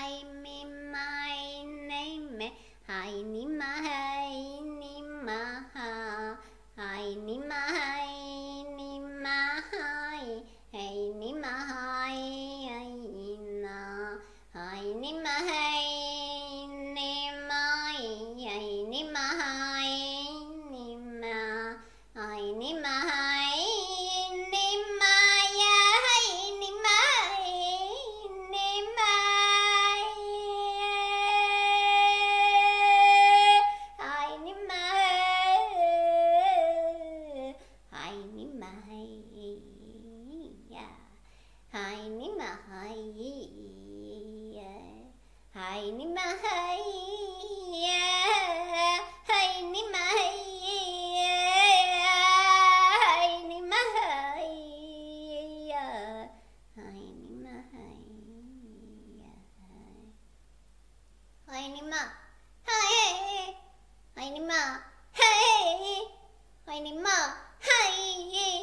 hai mi mai nei me hai ni ma hai ni ma ha hai ni ma hai ni ma hai hai ni ma hai hai na hai ni ma hai ni mai hai ni ma hai ni ma hai ni ma hai ni ma ya hai ni ma ni ma hai ni ma hai ni ma ya hai ni ma hai hai ni ma hai hai ni ma hai ni ma hai hai ni ma hai ni ma hai hai ni ma hai hai ni ma hai